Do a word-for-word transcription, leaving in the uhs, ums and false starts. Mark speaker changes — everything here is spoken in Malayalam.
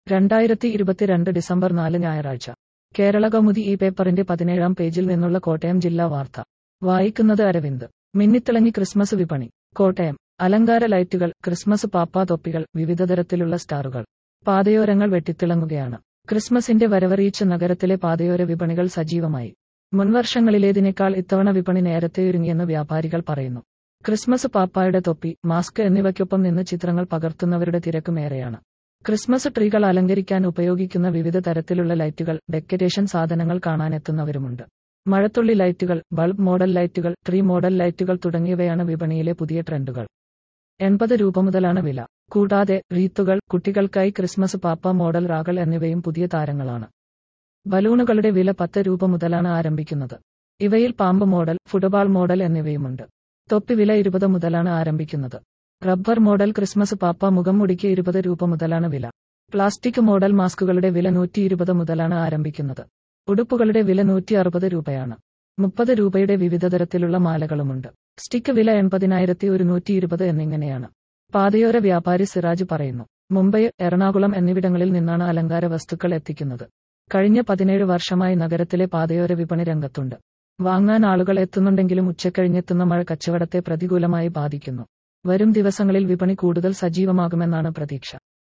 Speaker 1: രണ്ടായിരത്തി ഇരുപത്തിരണ്ട് ഡിസംബർ നാല് ഞായറാഴ്ച കേരളകൗമുദി ഈ പേപ്പറിന്റെ പതിനേഴാം പേജിൽ നിന്നുള്ള കോട്ടയം ജില്ലാ വാർത്ത വായിക്കുന്നത് അരവിന്ദ്. മിന്നിത്തിളങ്ങി ക്രിസ്മസ് വിപണി. കോട്ടയം. അലങ്കാര ലൈറ്റുകൾ, ക്രിസ്മസ് പാപ്പാ തൊപ്പികൾ, വിവിധതരത്തിലുള്ള സ്റ്റാറുകൾ. പാതയോരങ്ങൾ വെട്ടിത്തിളങ്ങുകയാണ്. ക്രിസ്മസിന്റെ വരവറിയിച്ച നഗരത്തിലെ പാതയോര വിപണികൾ സജീവമായി. മുൻവർഷങ്ങളിലേതിനേക്കാൾ ഇത്തവണ വിപണി നേരത്തെയൊരുങ്ങിയെന്ന് വ്യാപാരികൾ പറയുന്നു. ക്രിസ്മസ് പാപ്പായുടെ തൊപ്പി, മാസ്ക് എന്നിവയ്ക്കൊപ്പം നിന്ന് ചിത്രങ്ങൾ പകർത്തുന്നവരുടെ തിരക്കുമേറെയാണ്. ക്രിസ്മസ് ട്രീകൾ അലങ്കരിക്കാൻ ഉപയോഗിക്കുന്ന വിവിധ തരത്തിലുള്ള ലൈറ്റുകൾ, ഡെക്കറേഷൻ സാധനങ്ങൾ കാണാനെത്തുന്നവരുമുണ്ട്. മഴത്തുള്ളി ലൈറ്റുകൾ, ബൾബ് മോഡൽ ലൈറ്റുകൾ, ട്രീ മോഡൽ ലൈറ്റുകൾ തുടങ്ങിയവയാണ് വിപണിയിലെ പുതിയ ട്രെൻഡുകൾ. എൺപത് രൂപ മുതലാണ് വില. കൂടാതെ റീത്തുകൾ, കുട്ടികൾക്കായി ക്രിസ്മസ് പാപ്പ മോഡൽ റാകൾ എന്നിവയും പുതിയ താരങ്ങളാണ്. ബലൂണുകളുടെ വില പത്ത് രൂപ മുതലാണ് ആരംഭിക്കുന്നത്. ഇവയിൽ പാമ്പ് മോഡൽ, ഫുട്ബോൾ മോഡൽ എന്നിവയുമുണ്ട്. തൊപ്പി വില ഇരുപത് മുതലാണ് ആരംഭിക്കുന്നത്. റബ്ബർ മോഡൽ ക്രിസ്മസ് പാപ്പ മുഖംമൂടിക്ക് ഇരുപത് രൂപ മുതലാണ് വില. പ്ലാസ്റ്റിക് മോഡൽ മാസ്കുകളുടെ വില നൂറ്റി ഇരുപത് മുതലാണ് ആരംഭിക്കുന്നത്. ഉടുപ്പുകളുടെ വില നൂറ്റി അറുപത് രൂപയാണ്. മുപ്പത് രൂപയുടെ വിവിധതരത്തിലുള്ള മാലകളുമുണ്ട്. സ്റ്റിക്ക് വില എൺപതിനായിരത്തി ഒരുന്നൂറ്റി ഇരുപത് എന്നിങ്ങനെയാണ്. പാതയോര വ്യാപാരി സിറാജ് പറയുന്നു. മുംബൈ, എറണാകുളം എന്നിവിടങ്ങളിൽ നിന്നാണ് അലങ്കാര വസ്തുക്കൾ എത്തിക്കുന്നത്. കഴിഞ്ഞ പതിനേഴ് വർഷമായി നഗരത്തിലെ പാതയോര വിപണി രംഗത്തുണ്ട്. വാങ്ങാൻ ആളുകൾ എത്തുന്നുണ്ടെങ്കിലും ഉച്ചക്കഴിഞ്ഞെത്തുന്ന മഴ കച്ചവടത്തെ പ്രതികൂലമായി ബാധിക്കുന്നു. വരും ദിവസങ്ങളിൽ വിപണി കൂടുതൽ സജീവമാകുമെന്നാണ് പ്രതീക്ഷ.